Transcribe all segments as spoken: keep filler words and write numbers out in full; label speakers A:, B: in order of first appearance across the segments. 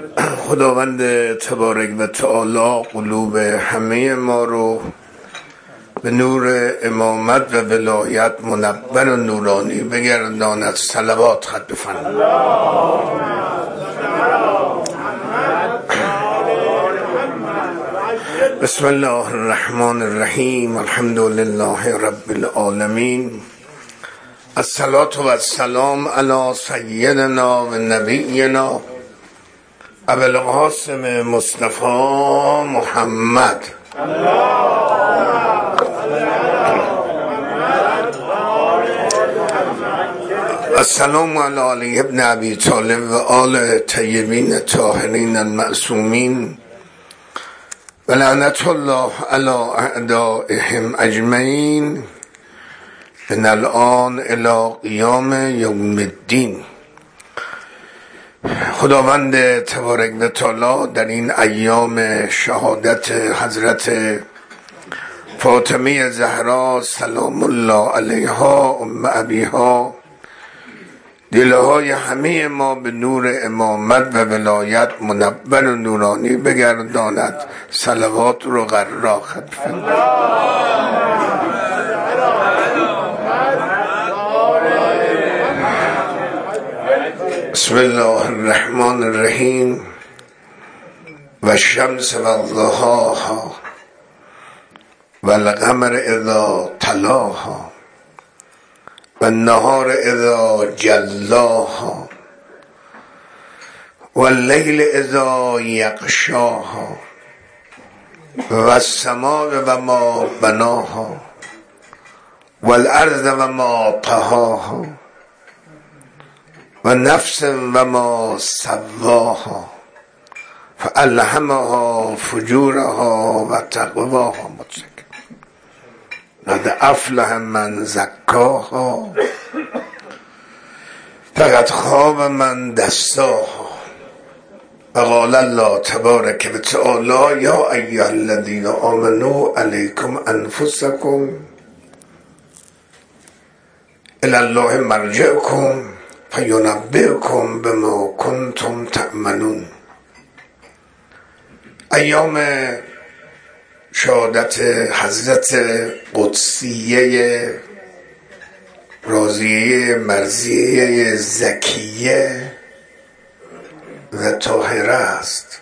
A: خداوند تبارک و تعالی قلوب همه ما رو به نور امامت و ولایت منور و نورانی بگرداند. صلوات خط بفرمایید. بسم الله الرحمن الرحیم. الحمد لله رب العالمین. الصلاة و السلام علی سیدنا و نبینا ابوالقاسم مصطفی محمد. السلام علی علی ابن ابی طالب و آل طیبین طاهرین المعصومین و لعنت الله علی اعدائهم اجمعین من الان الی قیام یوم الدین. خداوند تبارک و تعالی در این ایام شهادت حضرت فاطمه زهرا سلام الله علیها ام ابیها دلهای همه ما به نور امامت و ولایت منور و نورانی بگرداند. صلوات رو قرار خطفن. بسم الله الرحمن الرحیم. و الشمس و ضحاها و القمر اذا تلاها و النهار اذا جلاها و اللیل اذا یغشاها و السماء و ما بناها و الارض و ما طحاها و نفس و ما سواها فالهمها فجورها و تقواها. قد افلح من زکاها فقد خاب من دساها. و قال الله تبارک و تعالی یا ایها الذین آمنوا علیکم انفسکم الی الله مرجعکم فینبئکم بما کنتم تعملون. ایام شهادت حضرت قدسیه راضیه مرضیه زکیه و طاهره است.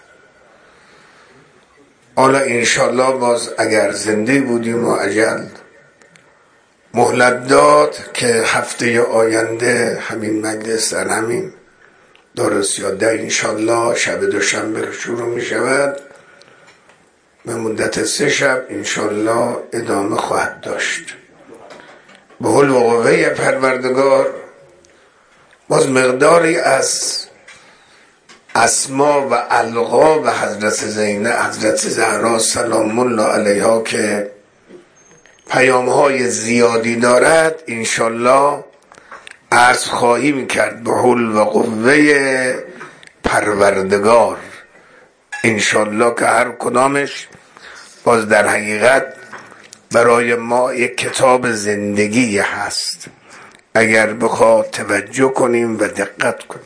A: حالا انشالله باز اگر زنده بودیم و اجل مهلت داد که هفته آینده همین مجلس در همین دارالسیاده انشالله شب دوشنبه شروع می شود. به مدت سه شب انشالله ادامه خواهد داشت. به حول و قوه پروردگار باز مقداری از اسما و القاب حضرت زینب حضرت زهرا سلام الله علیها که پیام‌های زیادی دارد انشالله عرض خواهیم کرد به حول و قوه پروردگار انشالله که هر کدامش باز در حقیقت برای ما یک کتاب زندگی هست اگر بخواد توجه کنیم و دقت کنیم.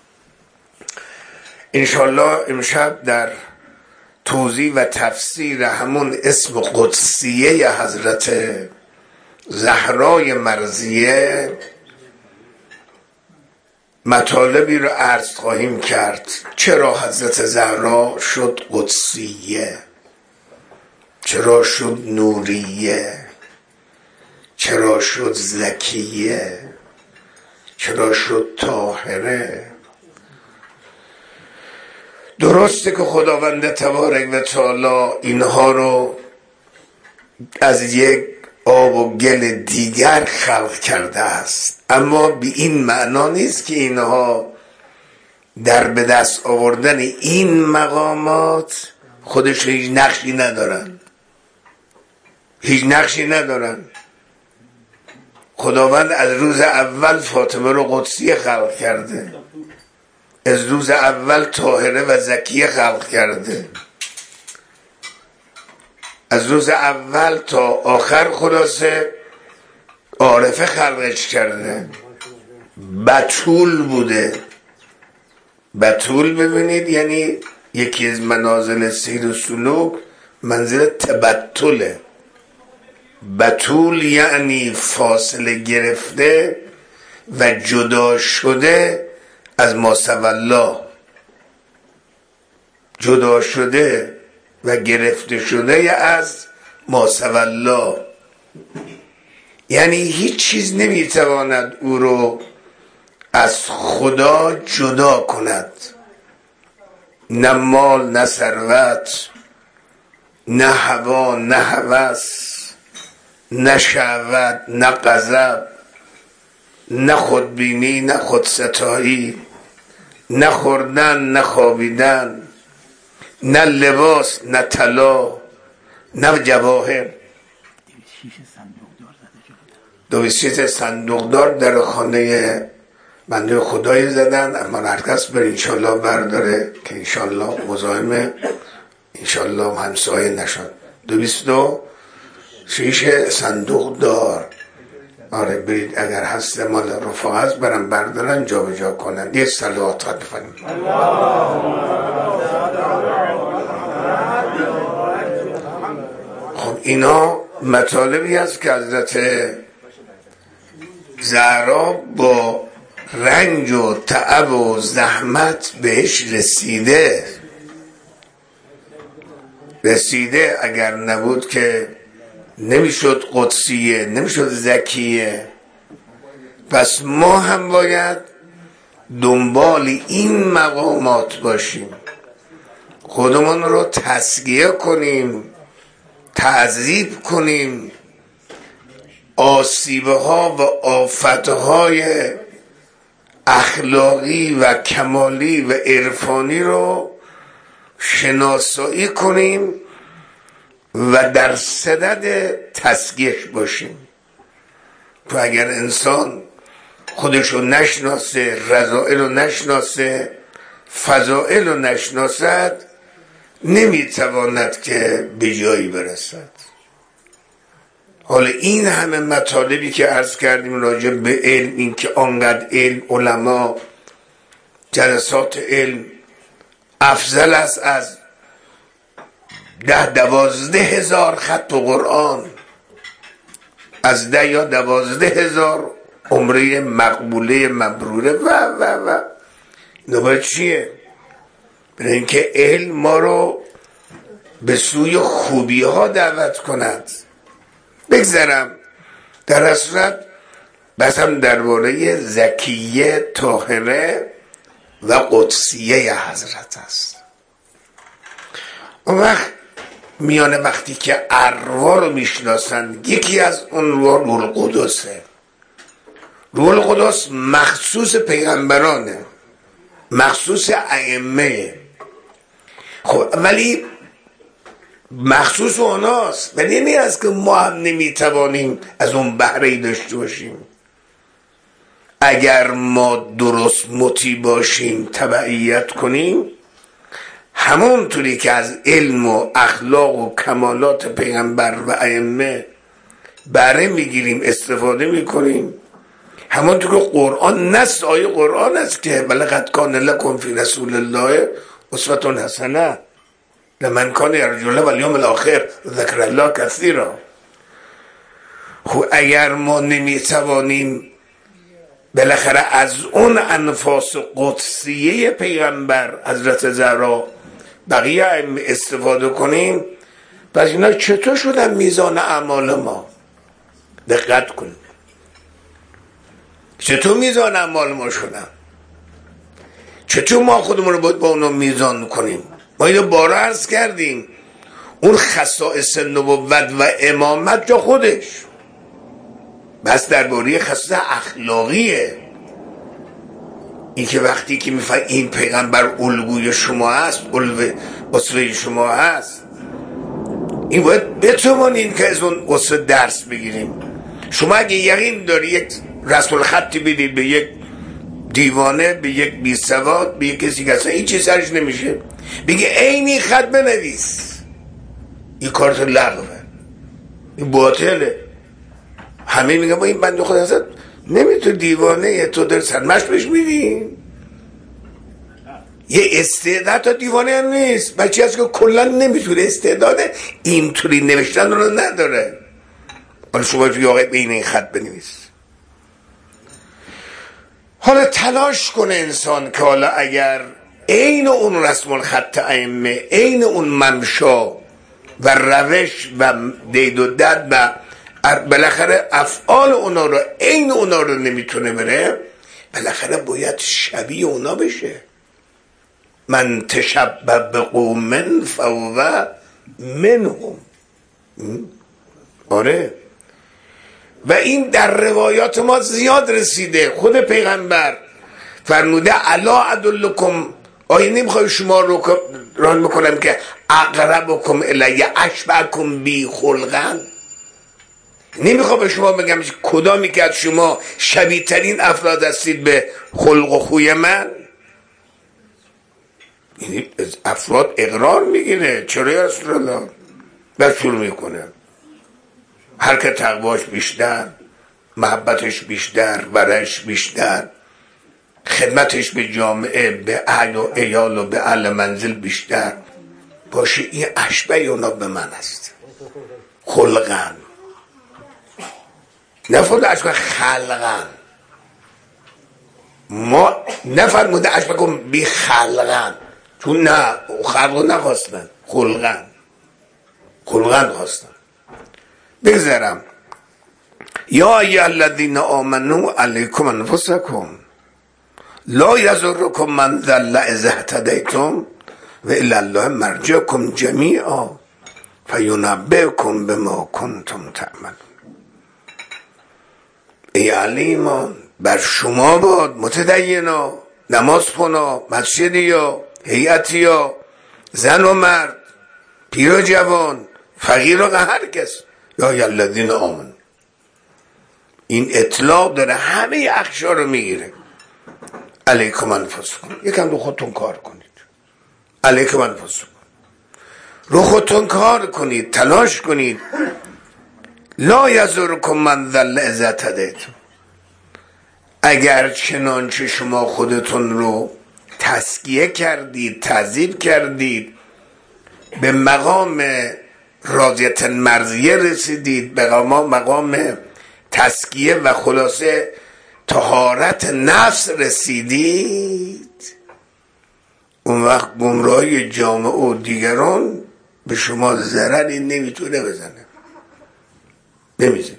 A: انشالله امشب در توضیح و تفسیر همون اسم قدسیه حضرت زهرای مرضیه مطالبی رو عرض خواهیم کرد. چرا حضرت زهرا شد قدسیه؟ چرا شد نوریه؟ چرا شد زکیه؟ چرا شد طاهره؟ درسته که خداوند تبارک و تعالی اینها رو از یک آب و گل دیگر خلق کرده است، اما به این معنا نیست که اینها در به دست آوردن این مقامات خودش هیچ نقشی ندارن. هیچ نقشی ندارن. خداوند از روز اول فاطمه رو قدسیه خلق کرده، از روز اول طاهره و زکیه خلق کرده، از روز اول تا آخر خلاصه عارفه خلقش کرده، بتول بوده، بتول ببینید یعنی یکی از منازل سیر و سلوک منزل تبتله. بتول یعنی فاصله گرفته و جدا شده از ماسوالله، جدا شده و گرفته شده از ماسوالله، یعنی هیچ چیز نمیتواند او رو از خدا جدا کند، نه مال نه ثروت، نه هوا نه هوس، نه شهوت نه غضب، نه خودبینی نه خودستایی، نه خوردن نه خوابیدن، نه لباس نه طلا نه جواهر. دویست صندوقدار در خانه بنده خدایی زدن، اما هرکس بر انشالله برداره که انشالله مزاحم انشالله همسایه نشد. دویست و شیش صندوق دار. آره برید اگر هست مال رفاه هست برم بردارن جا به جا کنن. یه صلوات بفرمایید. خب اینا مطالبی است که حضرت زهرا با رنج و تعب و زحمت بهش رسیده رسیده اگر نبود که نمیشد قدسیه، نمیشد زکیه. پس ما هم باید دنبال این مقامات باشیم، خودمون رو تزکیه کنیم، تعذیب کنیم، آسیبها و آفتهای اخلاقی و کمالی و عرفانی رو شناسایی کنیم و در صدد تزکیهش باشیم. تو اگر انسان خودشو نشناسه، رذائل رو نشناسه، فضائل رو نشناسد، نمیتواند که به جایی برسد. حالا این همه مطالبی که عرض کردیم راجع به علم، این که آنقدر علم، علما، جلسات علم افضل است از ده دوازده هزار خط و قرآن، از ده یا دوازده هزار عمره مقبوله مبروره و و و نباید چیه؟ برای اینکه علم ما رو به سوی خوبی ها دعوت کند. بگذرم در صورت بس هم درباره زکیه، طاهره و قدسیه حضرت است. اون وقت میانه وقتی که ارواح رو میشناسن، یکی از اون روح روح القدسه. روح القدس مخصوص پیغمبرانه، مخصوص ائمه. خب ولی مخصوص اوناست، ولی نمی است که ما هم نمیتوانیم از اون بهره‌ای داشته باشیم. اگر ما درست مطیع باشیم، تبعیت کنیم، همونطوری که از علم و اخلاق و کمالات پیغمبر و ائمه بهره میگیریم، استفاده میکنیم، همونطور که قرآن نص آیه قرآن است که ولقد کان لکم فی رسول الله اسوة حسنه لمن کان یرجو الله والیوم الاخر ذکر الله کثیرا. خب اگر ما نمیتوانیم بالاخره از اون انفاس قدسیه پیغمبر حضرت زهرا بقیه استفاده کنیم، پس اینا چطور شدن میزان اعمال ما؟ دقت کنیم چطور میزان اعمال ما شدن، چطور ما خودمون رو باید با اونا میزان کنیم. ما اینو بارا عرض کردیم، اون خصائص نبوت و امامت جا خودش، بس درباره خصائص اخلاقیه. این که وقتی که میفهم این پیغمبر الگوی شما هست، اسوه شما هست، این باید بتوانیم که از اون اسوه درس بگیریم. شما اگه یقین داری یک رسم الخطی بدید به یک دیوانه، به یک بیسواد، به یک کسی که اصلا این چی سرش نمیشه، بگه عینی خط بنویس، این کارت لغوه، این باطله. همه میگن با این بنده خدا اصلا نمیتو دیوانه تو در سرمش بهش میدی. یه استعداد تا دیوانه هم نیست، بچه هست که کلا نمیتونه استعداد اینطوری نوشتن رو نداره. حالا شما توی آقای بین این خط بنویس. حالا تلاش کنه انسان که حالا اگر عین اون رسم الخط ائمه، عین اون ممشا و روش و دید و دد و بالاخره افعال اونا رو عین اونا رو نمیتونه بره، بالاخره باید شبیه اونا بشه. من تشبه بقوم فهو منهم. آره، و این در روایات ما زیاد رسیده. خود پیغمبر فرموده الا ادلکم، آیا نمیخوای شما رو ران میکنم که اقربکم الی اشبهکم بی خلقا؟ نمیخوام به شما بگم کدامی که از شما شبیه ترین افراد هستید به خلق و خوی من؟ یعنی افراد اقرار میگیره. چرا یا رسول الله؟ بعد شروع میکنه هر که تقواش بیشتر، محبتش بیشتر، ورش بیشتر، خدمتش به جامعه، به اهل و عیال و به اهل منزل بیشتر باشه، این اشبه اونا به من است. خلقن، نفرموده اشبه خلقن. ما نفرموده اشبه کن بی خلقن، چون نه خلق نخواستن، خلقن خلقن خواستن. بگذارم یا ایها الذین آمنوا علیکم انفسکم لا یضرکم من ضل اذا اهتدیتم و الی الله مرجعکم جمیعا فینبئکم بما کنتم تعملون. ای اهل ایمان، بر شما باد متدینا، نماز خونا، مسجدیا، هیئتیا، زن و مرد، پیر و جوان، فقیر و هر کس، یا ایها الذین آمنوا. این اطلاق داره، همه اخشار رو میگیره. علیکم انفسکم، یکم رو خودتون کار کنید. علیکم انفسکم، رو خودتون کار کنید، تلاش کنید. لا یضرکم من ضل اذا اهتدیتم، اگر چنانچه شما خودتون رو تزکیه کردید، تهذیب کردید، به مقام راضیت مرضیه رسیدید، به مقام تزکیه و خلاصه طهارت نفس رسیدید، اون وقت گمراهی جامعه و دیگران به شما ضرری نمیتونه بزنه، نمیزنه.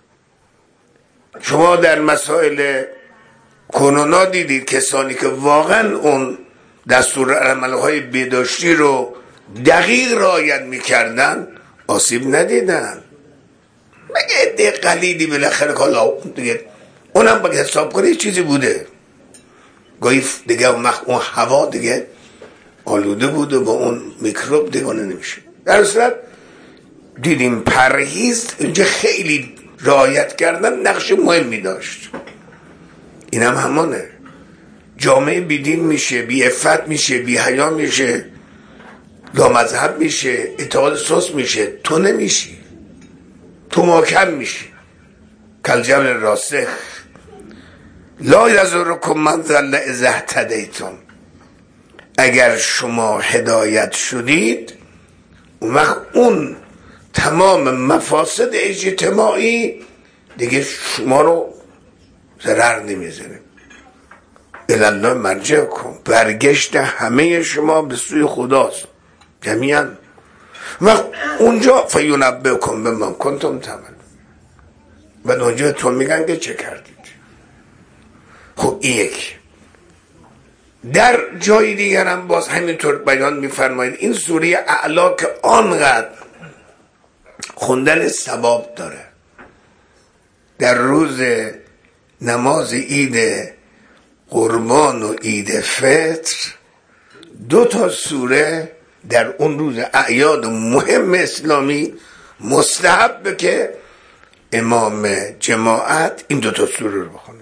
A: شما در مسائل کرونا دیدید کسانی که واقعا اون دستور عملهای بهداشتی رو دقیق رعایت میکردن آسیب ندیدن. مگه عده قلیلی بالاخره کالا دیگه اونم باید حساب کنه چیزی بوده، گاهی دیگه اون هوا دیگه آلوده بوده با اون میکروب دیگه نمیشه. در صورت دیدیم پرهیز اینجا خیلی رعایت کردن نقش مهمی داشت. این هم همانه، جامعه بیدین میشه، بی عفت میشه، بی حیا میشه، لامذهب میشه، اعتقاد سست میشه. تو نمیشی، تو محکم میشی. کالجبل الراسخ لا یضرکم من ضل اذا اهتدیتم، اگر شما هدایت شدید اون وقت اون تمام مفاسد اجتماعی دیگه شما رو ضرر نمیزنه. الی الله مرجعکم، برگشت همه شما به سوی خداست جمیعا. و اونجا فینبئکم بما کنتم تعملون، و اونجا تو میگن که چه کردید. خب این یک. در جای دیگر هم باز همینطور بیان میفرمایید این سوره اعلا که آنقدر خوندن ثواب داره، در روز نماز عید قربان و عید فطر دو تا سوره در اون روز اعیاد مهم اسلامی مستحب که امام جماعت این دو تا سوره رو بخونه.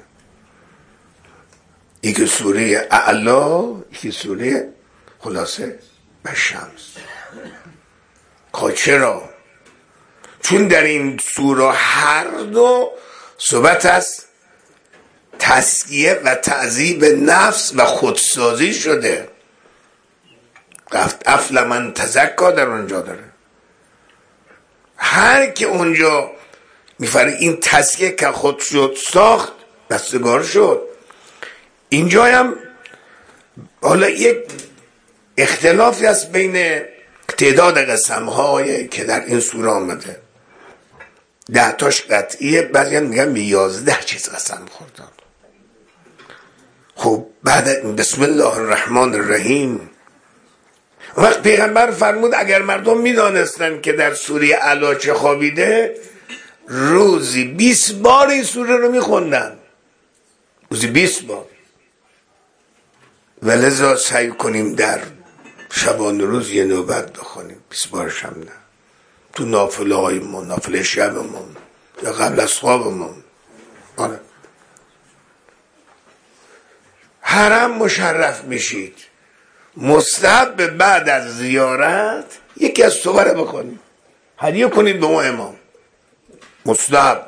A: یکی سوره اعلا، یکی سوره خلاصه و شمس. چرا؟ چون در این سوره هر دو صحبت از تزکیه و تعذیب نفس و خودسازی شده. افل من تزکا در اونجا داره. هر که اونجا میفره این تزکیه که خود شد ساخت دستگار شد. اینجا هم حالا یک اختلافی هست بین تعداد قسم هایی که در این سوره آمده. ده تاش قطعیه، بعضی هم میگن یازده چیز قسم خوردن. خب بعد بسم الله الرحمن الرحیم وقت پیغمبر فرمود اگر مردم میدانستن که در سوره اعلی چه خوابیده روزی بیست بار این سوره رو میخوندن، روزی بیست بار. ولذا سعی کنیم در شبان روز یه نوبت بخونیم، بیست بارش هم نه، تو نافله هایمون، نافله شبمون یا قبل از خوابمون. آره. حرم مشرف میشید، مستحب بعد از زیارت یکی از صور بخونید، هدیه کنید به اون امام، مستحب.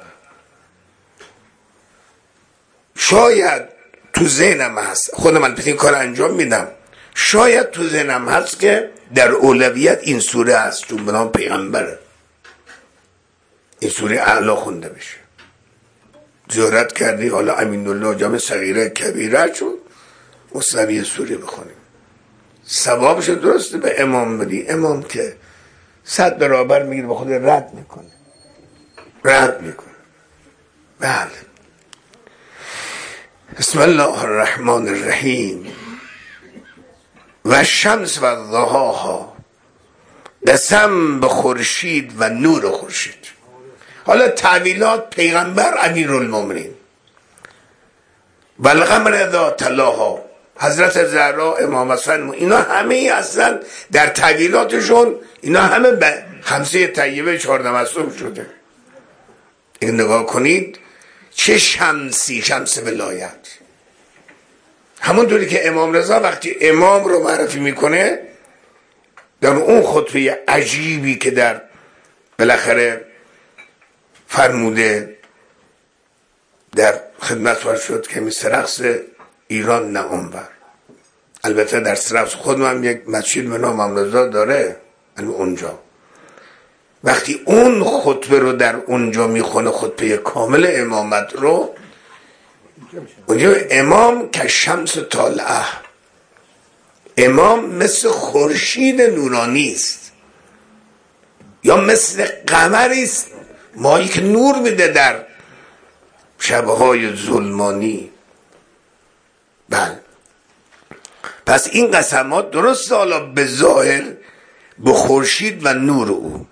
A: شاید تو ذهنم هست، خود من این کار انجام میدم، شاید تو ذهنم هست که در اولویت این سوره هست چون به نام پیغمبره این سوره اعلی خونده بشه. زیارت کردی حالا امین الله جامع صغیره کبیره شد، مستحب سوره بخونیم، ثوابش درسته به امام بدی. امام که صد برابر میگیره به خود رد میکنه رد میکنه. بله. بسم الله الرحمن الرحیم و شمس و ضحاها، قسم به خورشید و نور خورشید. حالا تعویلات پیغمبر امیرالمومنین. و القمر اذا تلاها، حضرت زهرا، امام حسن، اینا همه اصلا در تعویلاتشون اینا همه به خمسه طیبه چهارده مصروف شده. این نگاه کنید چه شمسی، شمس ولایت. همونطوری که امام رضا وقتی امام رو معرفی میکنه در اون خطبه عجیبی که در بالاخره فرموده در خدمت ور شد که می سرقص ایران نه اونور. البته در سرقص خودم هم یک مسجد به نام امام رضا داره اونجا. وقتی اون خطبه رو در اونجا میخونه، خطبه کامل امامت رو، اونجا امام که شمس طالعه، امام مثل خورشید نورانی است یا مثل قمری است مایی که نور میده در شبهای ظلمانی. بله. پس این قسمات درست حالا به ظاهر به خورشید و نور او،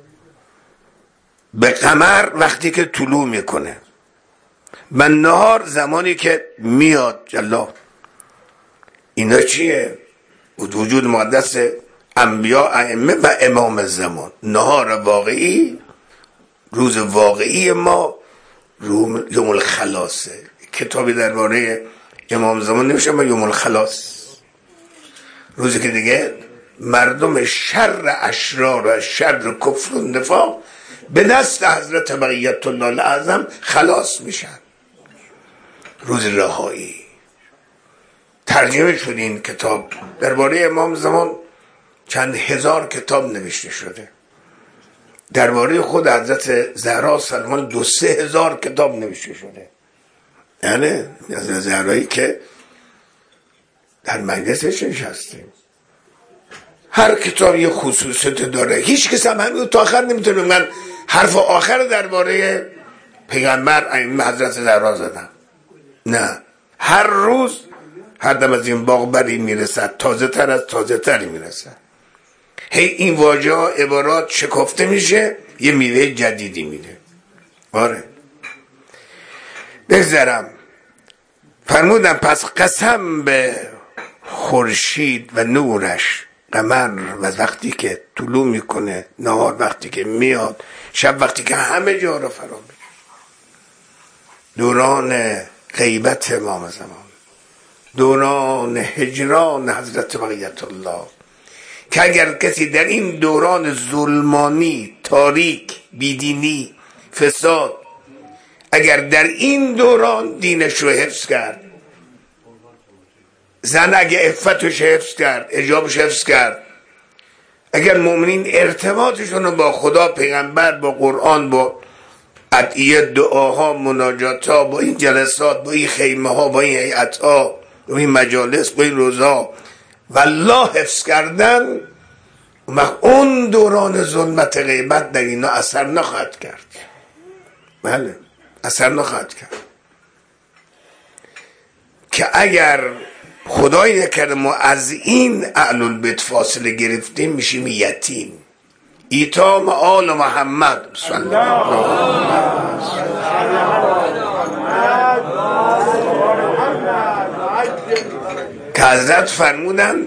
A: به قمر وقتی که طلوع میکنه، به نهار زمانی که میاد جلا. اینا چیه؟ وجود مقدس انبیا، ائمه و امام زمان. نهار واقعی، روز واقعی ما یوم الخلاصه. کتابی درباره امام زمان نمیشه ما یوم الخلاص، روزی که دیگه مردم شر اشرار و شر کفر و نفاق به دست حضرت بقیت الله الاعظم خلاص میشن، روز رهایی. ترجمه شد این کتاب. درباره امام زمان چند هزار کتاب نوشته شده. درباره خود حضرت زهرا سلمان دو سه هزار کتاب نوشته شده. یعنی از زهرایی که در مجلسش نشستیم. هر کتاب یه خصوصیت داره. هیچ کس هم همین تا آخر نمیتونه من حرف آخر درباره پیغمبر ائمه حضرت زهرا زدم. نه، هر روز هر دم از این باغ بری میرسد، تازه تر از تازه تری میرسد. هی این واژه ها عبارات شکفته میشه، یه میوه جدیدی میده. آره. بگذرم. فرمودم پس قسم به خورشید و نورش، قمر و وقتی که طلوع میکنه، نهار وقتی که میاد، شب وقتی که همه جا رو فرا میگیره. دوران غیبت امام زمان، دوران هجران حضرت بقیت الله، که اگر کسی در این دوران ظلمانی، تاریک، بیدینی، فساد، اگر در این دوران دینش رو حفظ کرد، زن اگه عفتش حفظ کرد، حجابش حفظ کرد، اگر مؤمنین ارتباطشون رو با خدا، پیغمبر، با قرآن، با ادعیه، دعاها، مناجاتها، با این جلسات، با این خیمه ها، با این هیئت ها، با این مجالس، با این روزها والله حفظ کردن، اون دوران ظلمت غیبت در اینا اثر نخواهد کرد. بله اثر نخواهد کرد. که اگر خدای نکرده ما از این اهل البیت فاصله گرفتیم میشیم یتیم. ایتام آل محمد صلی الله علیه که حضرت فرمودن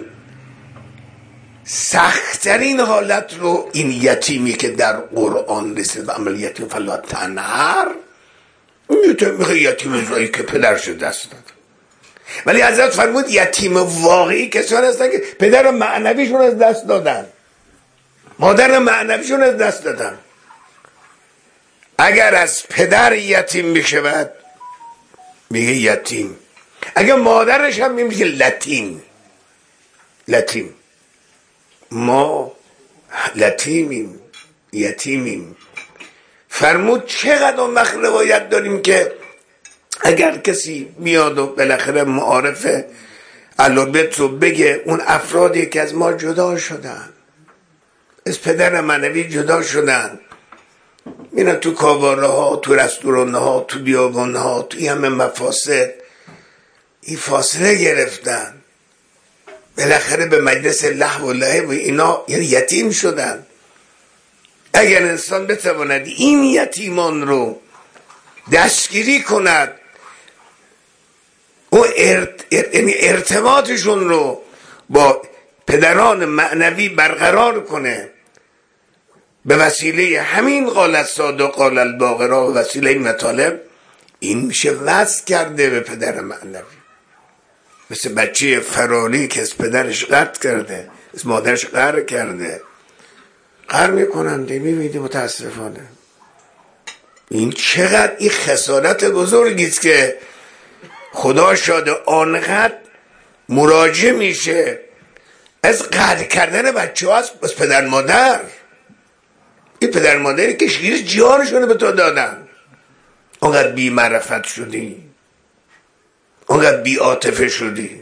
A: سختترین حالت رو این یتیمی که در قرآن رسید به عمل یتیم فلا تنهر، میگه یتیم ازایی که پدرش دست داد. ولی حضرت فرمود یتیم واقعی کسانی هستن که پدر معنویشون از دست دادن، مادر معنویشون از دست دادن. اگر از پدر یتیم بشود میگه یتیم، اگر مادرش هم میگه لتیم. لتیم ما لتیمیم، یتیمیم. فرمود چقدر اون وقت روایت داریم که اگر کسی میاد و بالاخره معارف علوبت رو بگه اون افرادی که از ما جدا شدن، از پدر معنوی جدا شدن، میرن تو کاواره ها، تو رستوران ها، تو بیابان ها، توی همه مفاسد این فاصله گرفتن، بالاخره به مجلس لهو و لعب و اینا یعنی یتیم شدن. اگر انسان بتواند این یتیمان رو دستگیری کند و ارت... یعنی ارتباطشون رو با پدران معنوی برقرار کنه به وسیله همین قال الصادق قال الباقرا و وسیله این مطالب، این میشه وصل کرده به پدر معنوی. مثل بچه فراری که از پدرش قطع کرده، از مادرش قهر کرده، قهر میکننده، میبینید متاسفانه. این چقدر این خسارت بزرگیست که خدا شاده آنقدر مراجع میشه از قهر کردن بچه ها از پدر مادر. این پدر مادری که شیر جانشونه به تو دادن، آنقدر بی معرفت شدی، آنقدر بی عاطفه شدی.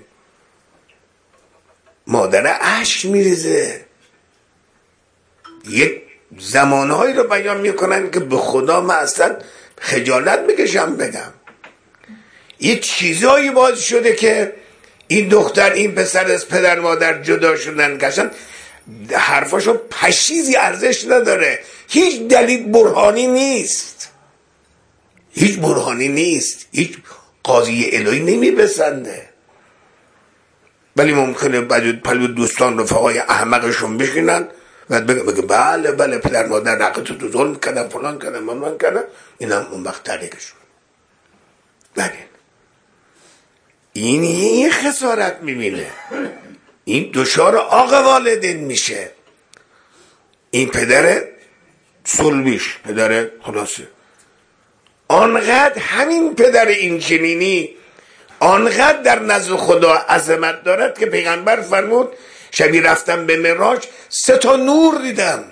A: مادر اشک میریزه. یک زمانهایی رو بیان میکنن که به خدا من اصلا خجالت میکشم بگم. یک چیزایی باز شده که این دختر این پسر از پدر مادر جدا شدن کشن، حرفاشو پشیزی ارزش نداره، هیچ دلیل برهانی نیست، هیچ برهانی نیست، هیچ قاضی الهی نمیپسنده. ولی ممکنه بعد پلو دوستان رفقای احمقشون بشینن و بگه بگه بله بله پدر مادر رقیت تو ظلم کردن فلان کردن من کردن، این هم اون وقت تحریکشون. بله این این خسارت میبینه، این دچار آق والدین میشه. این پدر صلبیش پدر خلاصه آنقدر همین پدر این چنینی آنقدر در نزد خدا عظمت دارد که پیغمبر فرمود شبی رفتم به معراج سه تا نور دیدم.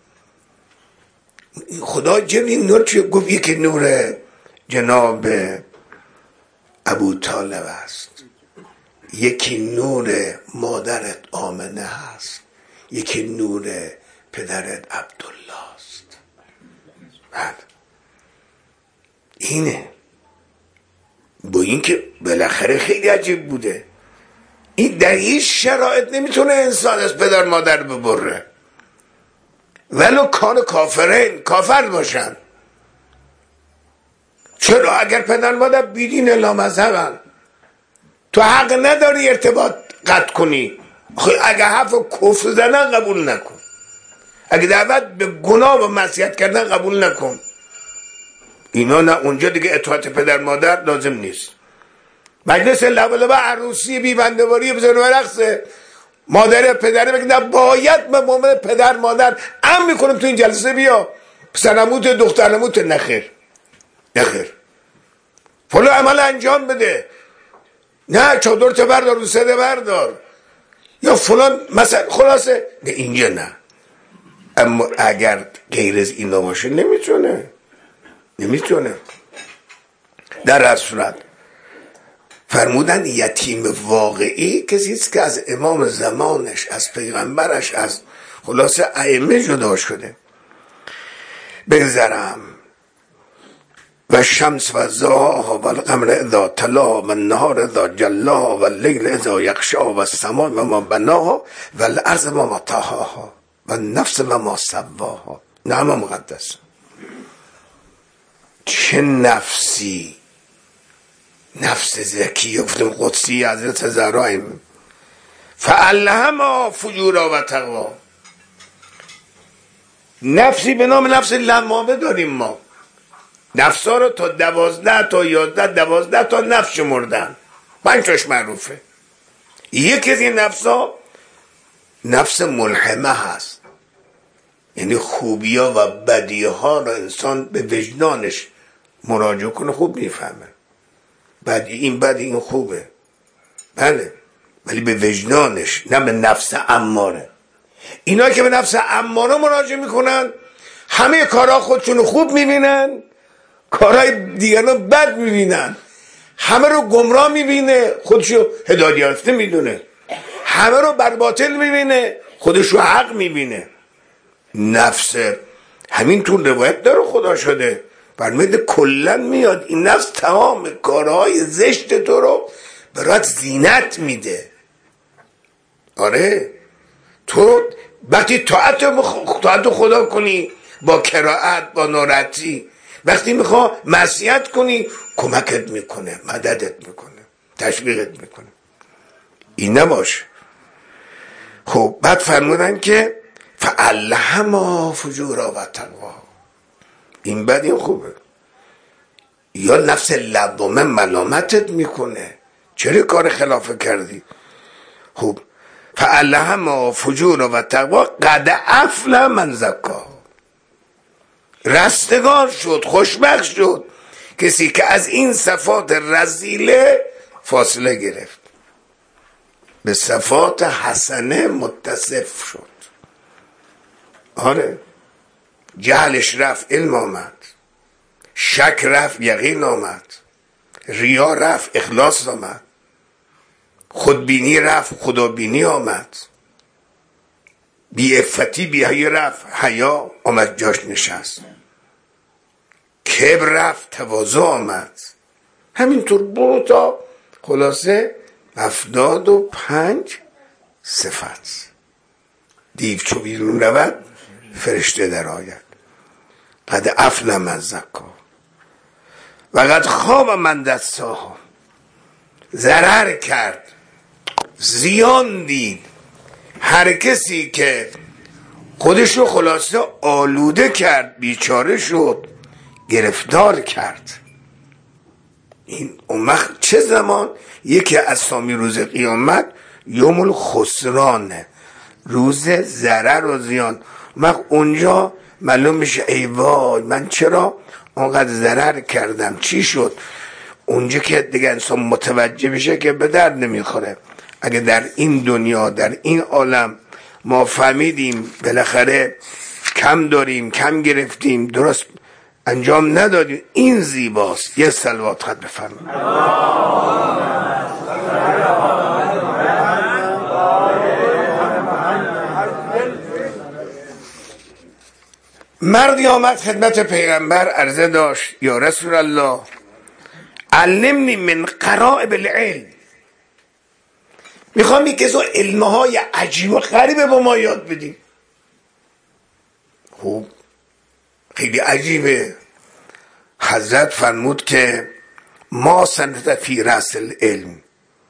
A: خدا جبی نور چیه؟ گفت یکی نور جناب ابو طالب است، یکی نور مادرت آمنه هست، یکی نور پدرت عبدالله است. بله اینه. با این که بالاخره خیلی عجیب بوده، این در هیچ شرایط نمیتونه انسان از پدر مادر ببره ولو کان کافرین کافر باشن. چرا؟ اگر پدر مادر بیدین الا مذهبن تو حق نداری ارتباط قطع کنی. اگر حرف کفر زدن قبول نکن، اگر دعوت به گناه و معصیت کردن قبول نکن. اینا نه اونجا دیگه اطاعت پدر مادر لازم نیست. مجلس لبلبه عروسی بی بندواری بزنه و رقصه، مادر پدره بگه نه باید به مومن پدر مادر ام میکنم تو این جلسه بیا پسرنموت دخترنموت. نخیر نخیر فلو عمل انجام بده. نه چادرت بردار رو سده بردار یا فلان مثلا خلاصه نه اینجا نه. اما اگر غیر از اینا باشه نمیتونه نمیتونه در هر صورت فرمودن یتیم واقعی کسی است که از امام زمانش، از پیغمبرش، از خلاصه ائمه جدا شده. بگذرم و شمس و ضحاها و القمر اذا تلاها و النهار اذا جلاها و اللیل اذا یغشاها و السماء و ما بناها و الارض و ما طحاها و النفس و ما سواها. نعم مقدس. چه نفسی، نفس زکی گفتم قدسی حضرت زهرا فالهمها فجورها و تقوا. نفسی به نام نفس لمامه داریم ما. نفسا رو تا دوازده تا یازده دوازده تا نفس شمردن، پنج تاش معروفه. یکی از این نفسا نفس ملهمه هست، یعنی خوبی ها و بدی ها رو انسان به وجدانش مراجعه کنه خوب میفهمه. بدی این بدی این خوبه، بله، ولی به وجدانش، نه به نفس اماره. اینا که به نفس اماره مراجعه میکنن همه کارها خودشونو خوب میبینن، کارهای دیگران بد میبینن، همه رو گمراه میبینه خودشو هدایت یافته میدونه، همه رو بر باطل میبینه خودشو حق میبینه. نفس همینطور روایت داره خدا شده برمیده کلن میاد این نفس تمام کارهای زشت تو رو برات زینت میده. آره تو وقتی طاعت طاعت خدا کنی با کراعت با ناراحتی، وقتی میخوا معصیت کنی کمکت میکنه، مددت میکنه، تشویقت میکنه. این نباشه. خب بعد فرمودن که فالهمها فجورها و تقواها. این بد این خوبه. یا نفس لوامه ملامتت میکنه چرا کار خلافه کردی. خب فالهمها فجورها و تقوا قد افلح من زکاها. رستگار شد، خوشبخت شد کسی که از این صفات رذیله فاصله گرفت، به صفات حسنه متصف شد. آره جهلش رفت، علم آمد، شک رفت، یقین آمد، ریا رفت، اخلاص آمد، خودبینی رفت، خدابینی آمد، بی عفتی بی حیا رفت، حیا آمد جاش نشست، کبر رفت، تواضع آمد. همینطور برو تا خلاصه هفتاد و پنج صفت. دیو چو بیرون رود فرشته در آید. قد افلح من زکاها و قد خاب من دساها. ضرر کرد، زیان دید هر کسی که خودشو خلاصه آلوده کرد، بیچاره شد، گرفتار کرد. این اون وقت چه زمان؟ یکی از اسامی روز قیامت یوم الخسرانه، روز ضرر و زیان. اون وقت اونجا معلوم میشه ای وای من چرا اونقدر ضرر کردم، چی شد. اونجا که دیگه انسان متوجه بشه که به درد نمیخوره. اگه در این دنیا در این عالم ما فهمیدیم بالاخره کم داریم، کم گرفتیم، درست انجام ندادیم، این زیباست. یه صلوات خط بفرمایید. مردی آمد خدمت پیغمبر عرضه داشت یا رسول الله علمنی من غرائب العلم. میخوام یک از علمهای عجیب و غریبه با ما یاد بدی. خب خیلی عجیبه. حضرت فرمود که ما سنت فی رأس العلم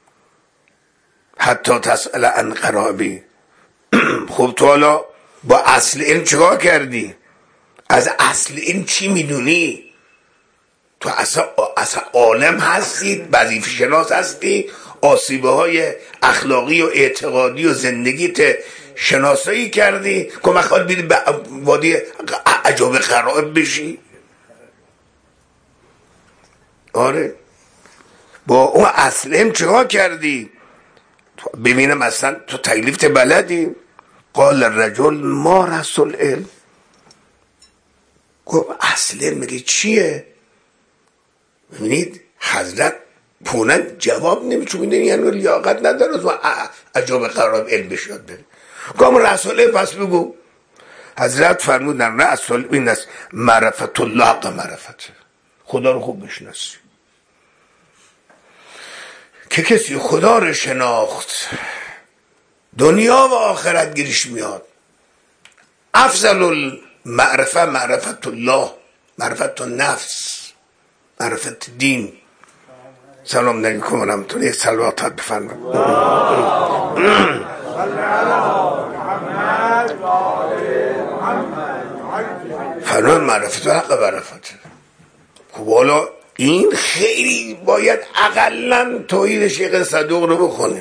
A: حتی تسأل عن غرائبی. خب تو حالا با اصل علم چیکار کردی؟ از اصل علم چی میدونی؟ تو اصلا, اصلا عالم هستی، وظیفه شناس هستی، آسیبه های اخلاقی و اعتقادی و زندگیت شناسایی کردی که مخواد بیدی به وادی عجاب غرائب بشی. آره با اون اسلم چیکار کردی؟ ببینم اصلا تو تکلیف بلدی؟ قال الرجل ما رسول علم. گفت اسلم میگه چیه؟ ببینید حضرت پونن جواب نمیچونه، یعنی لیاقت نداره از عجاب قرار علم بشاد بره. گفت رسول پس بگو. حضرت فرمودن رسول این است معرفت الله و معرفت خدا رو خوب بشناسی. که کسی خدا رو شناخت دنیا و آخرت گیرش میاد. افضل المعرفه معرفت الله، معرفت نفس، معرفت دین. سلام علیکم و رحمت الله. یک صلوات بفرمایید. فرمان معرفت و حق معرفت. خب حالا این خیلی باید اقلن توحید شیخ صدوق رو بخونیم،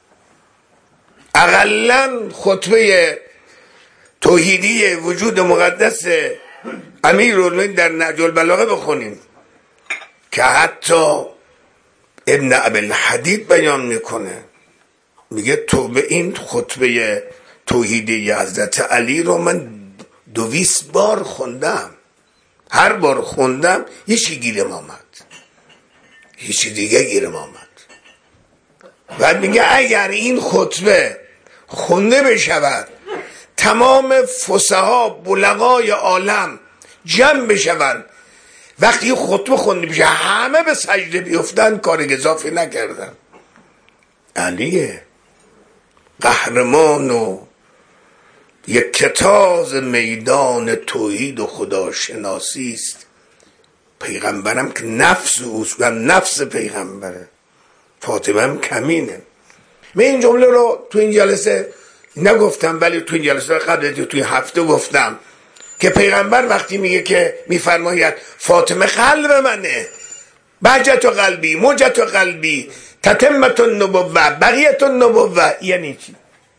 A: اقلن خطبه توحیدی وجود مقدس امیرالمومنین در نهج البلاغه بخونیم که حتی ابن ابی‌الحدید بیان میکنه، میگه تو به این خطبه توحیدی حضرت علی رو من دویست بار خوندم، هر بار خوندم هیچی گیرم آمد، هیچی دیگه گیرم آمد. بعد میگه اگر این خطبه خونده بشود تمام فصحا بلغای عالم جمع بشوند، وقتی خطبه خونده بشه همه به سجده بیفتن، کار اضافی نکردن. علیه قهرمان و یک کتاز میدان توحید و خداشناسی است. پیغمبرم که نفس اوست و نفس پیغمبره. فاطمه هم کمینه. من این جمله رو تو این جلسه نگفتم، ولی تو این جلسه قبل توی هفته گفتم که پیغمبر وقتی میگه که میفرماید فاطمه قلب منه، بهجت قلبی، موجت قلبی، تتمت النبوه، بقیت النبوه، یعنی چی؟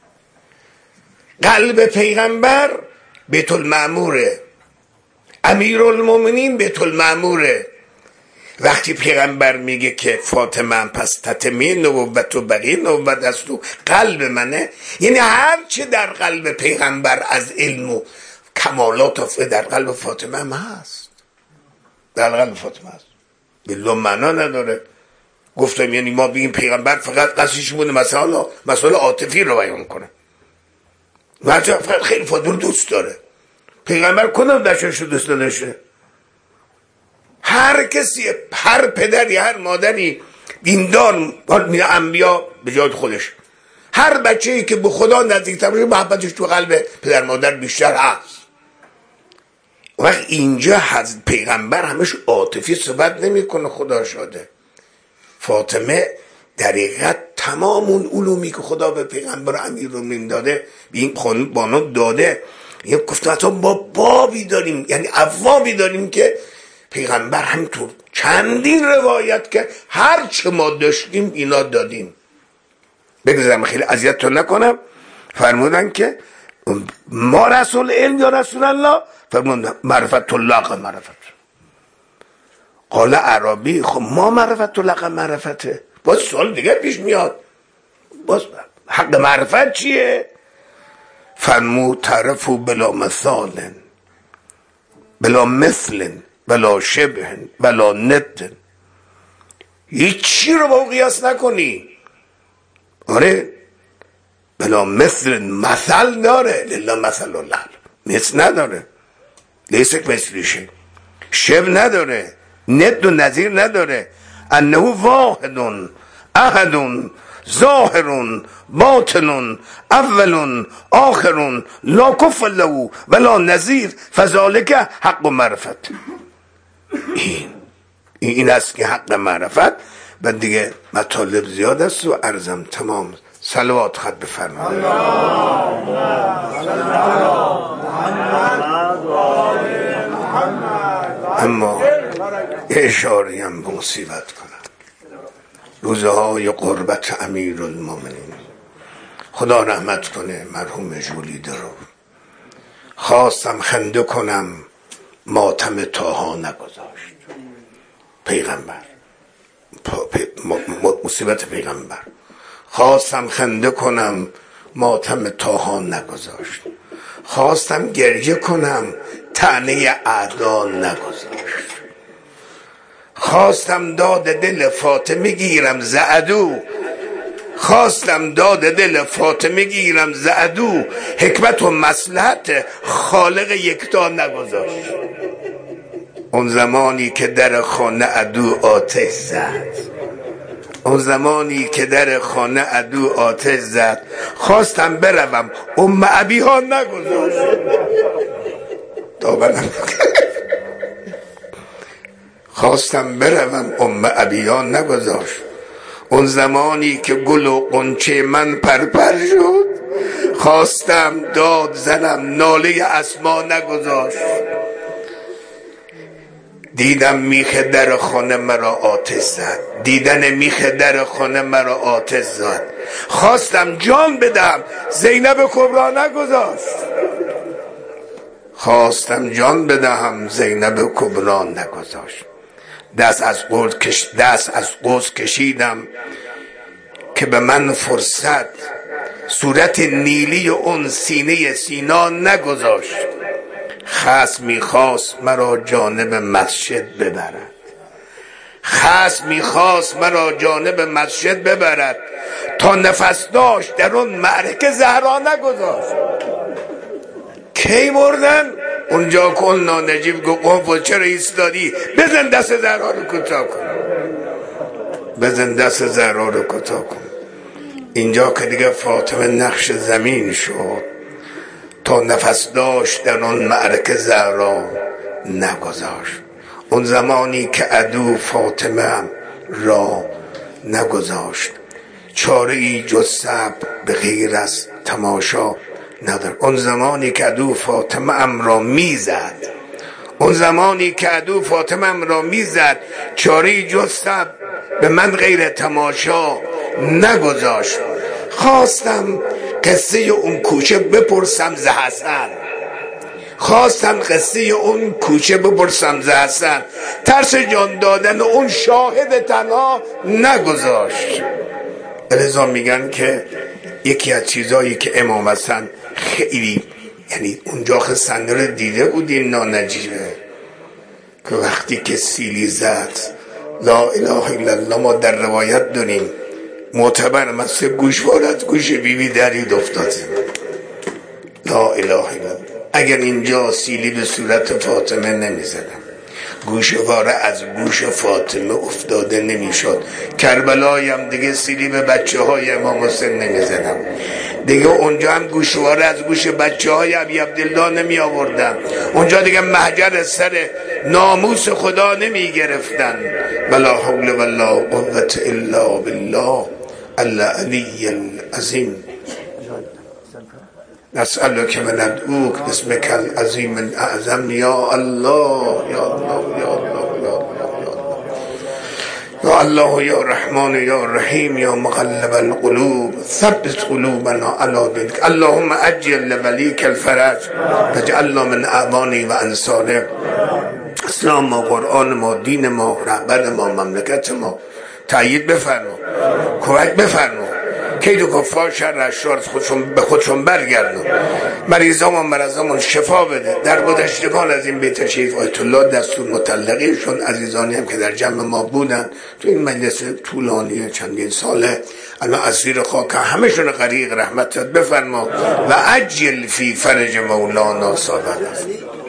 A: قلب پیغمبر بیت المعموره، امیرالمومنین بیت المعموره. وقتی پیغمبر میگه که فاطمه هم پس تتمه نبوت و بقیه نبوت است و قلب منه، یعنی هر چه در قلب پیغمبر از علم و کمالات در قلب فاطمه هم هست، در قلب فاطمه هست. بالله معنا نداره. گفتم یعنی ما بگیم پیغمبر فقط قصدش بوده مثلا مسئله عاطفی رو بیان کنه، بچه فقط خیلی فاطمه دوست داره. پیغمبر کدام دشتش رو دوست داشته؟ هر کسی، هر پدری، هر مادری دیندار، انبیا به جای خودش، هر بچه‌ای که به خدا نزدیک‌تر بشه محبتش تو قلب پدر مادر بیشتر هست. وقت اینجا حضرت پیغمبر همش عاطفی صحبت نمیکنه. خدا شاده فاطمه در حقیقت تمام اون علومی که خدا به پیغمبر امیرالمومنین داده به این خانوم داده. یه گفته حتی ما بابی داریم، یعنی ابوابی داریم که پیغمبر همینطور چندین روایت که هر چه ما داشتیم اینا دادیم. بگذارم خیلی اذیتتون نکنم. فرمودن که ما رسول علم یا رسول الله؟ فرمودن معرفت الله و معرفت. قال عربی خب ما معرفت الله و معرفته. باز سوال دیگه پیش میاد، باز حق معرفت چیه؟ فرمود تعرفوا بلا مثال بلا مثل بلا شبه بلا ند. هیچی رو با قیاس نکنی. آره بلا مثل، مثل داره، لله مثل الله، مثل نداره، لیسک مثلیشه، شبه نداره، ند و نظیر نداره. انه واحد احد ظاهر باطن اول آخر لا کفر له ولا نظیر فذلک حق معرفت. این این است که حق معرفت. بعد دیگه مطالب زیاد است و عرضم تمام. صلوات خط بفرمایید. اما اشاره هم به مصیبت کنم. روزهای قربت امیرالمومنین، خدا رحمت کنه مرحوم جولی درو، خواستم خنده کنم ماتم طاها نگذاشت. پیغمبر مصیبت پیغمبر. خواستم خنده کنم ماتم طاها نگذاشت، خواستم گریه کنم طعنه اعدا نگذاشت، خواستم داد دل فاطمه گیرم ز عدو، خواستم داد دل فاطمه گیرم ز عدو، حکمت و مصلحت خالق یکتا نگذاشت. اون زمانی که در خانه عدو آتش زد، اون زمانی که در خانه عدو آتش زد، خواستم بروم ام ابیها نگذاشت. دابنم خواستم بروم ام ابیها نگذاشت. اون زمانی که گل و قنچه من پرپر شد، خواستم داد زنم ناله اسما نگذاشت. دیدم میخ در خانه مرا آتش زد، دیدن میخ در خانه مرا آتش زد، خواستم جان بدم زینب کبرا نگذاشت، خواستم جان بدهم زینب کبرا نگذاشت. دست از قوس کش دست از قوس کشیدم که به من فرصت صورت نیلی اون سینه سینا نگذاشت. خصم میخواست مرا جانب مسجد ببرد، خصم میخواست مرا جانب مسجد ببرد، تا نفس داشت در اون معرکه زهرا نگذاشت. کی مردن؟ اونجا کلنا نجیب گو قنفذ چرا ایستادی؟ بزن دست زهرا رو کوتاه کن، بزن دست زهرا رو کوتاه کن. اینجا که دیگه فاطمه نقش زمین شد، تا نفس داشت در اون معرکه زهرا نگذاشت. اون زمانی که عدو فاطمه را نگذاشت، چاره ای جز صبر به غیر از تماشا ندارد. اون زمانی که عدو فاطمه ام را میزد، اون زمانی که عدو فاطمه ام را میزد، چاره ای جز صبر به من غیر تماشا نگذاشت. خواستم قصه اون کوچه بپرسم ز حسن، خواستم قصه اون کوچه بپرسم ز حسن، ترس جان دادن اون شاهد تنها نگذاشت. لذا میگن که یکی از چیزایی که امام حسن خیلی، یعنی اونجا که صحنه رو دیده بودیم نانجیبه، که وقتی که سیلی زد لا اله الا الله، ما در روایت داریم معتبر مثل گوشوار از گوش بیبی درید افتاده. لا اله الا الله. اگر اینجا سیلی به صورت فاطمه نمیزدم، گوشواره از گوش فاطمه افتاده نمیشد. کربلایم دیگه سیلی به بچه های امام حسین نمیزدم، دیگه اونجا هم گوشواره از گوش بچه های ابی عبدالله نمی آوردم، اونجا دیگه محجر سر ناموس خدا نمی گرفتن. ولا حول ولا قوة الا بالله العلی العظیم. نسألك من ندعوك باسمك العظيم الأعظم يا الله يا الله يا الله يا الله يا رحمن يا رحيم يا مقلب القلوب ثبت قلوبنا على دينك. اللهم أجل لوليك الفرج واجعلنا من أعوانه وأنصاره. اسلام ما، قرآن ما، دین ما، رهبر ما، مملکت ما تأیید بفرما، کمک بفرما، کید و کفار شر اشرار خودشون به خودشون برگردن، مریضامون مرضامون شفا بده. در گذشتگان از این بیت شریف آیت الله دستور مطلقیشون، عزیزانی هم که در جمع ما بودن تو این مجلس طولانی چندین ساله، الان اسیر خاک همشون غریق رحمتت بفرما و عجل فی فرج مولانا صادق.